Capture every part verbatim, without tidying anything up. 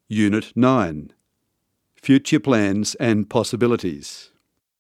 Unit nine. Future Plans and Possibilities.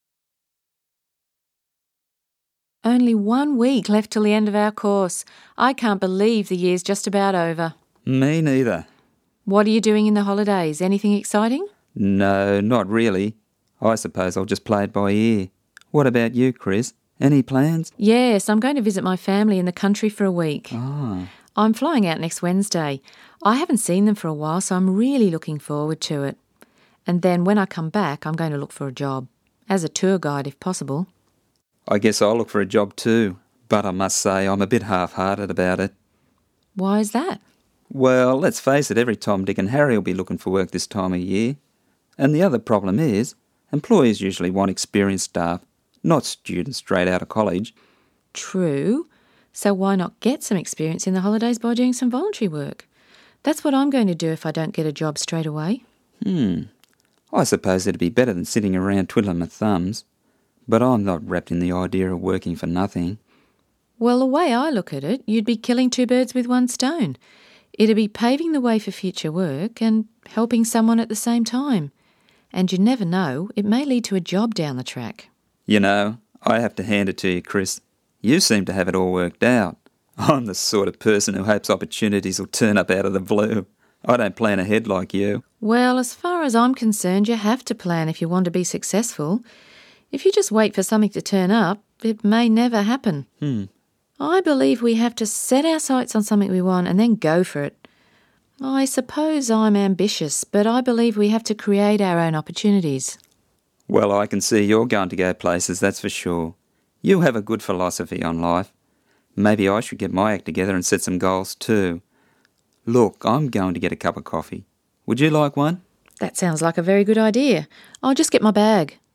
Only one week left till the end of our course. I can't believe the year's just about over. Me neither. What are you doing in the holidays? Anything exciting? No, not really. I suppose I'll just play it by ear. What about you, Chris? Any plans? Yes, I'm going to visit my family in the country for a week. Ah. I'm flying out next Wednesday. I haven't seen them for a while, so I'm really looking forward to it. And then when I come back, I'm going to look for a job. As a tour guide, if possible. I guess I'll look for a job too, but I must say I'm a bit half-hearted about it. Why is that? Well, let's face it, every Tom, Dick and Harry will be looking for work this time of year. And the other problem is, employers usually want experienced staff, not students straight out of college. True. So why not get some experience in the holidays by doing some voluntary work? That's what I'm going to do if I don't get a job straight away. Hmm. I suppose it'd be better than sitting around twiddling my thumbs. But I'm not wrapped in the idea of working for nothing. Well, the way I look at it, you'd be killing two birds with one stone. It'd be paving the way for future work and helping someone at the same time. And you never know, it may lead to a job down the track. You know, I have to hand it to you, Chris. You seem to have it all worked out. I'm the sort of person who hopes opportunities will turn up out of the blue. I don't plan ahead like you. Well, as far as I'm concerned, you have to plan if you want to be successful. If you just wait for something to turn up, it may never happen. Hmm. I believe we have to set our sights on something we want and then go for it. I suppose I'm ambitious, but I believe we have to create our own opportunities. Well, I can see you're going to go places, that's for sure. You have a good philosophy on life. Maybe I should get my act together and set some goals too. Look, I'm going to get a cup of coffee. Would you like one? That sounds like a very good idea. I'll just get my bag.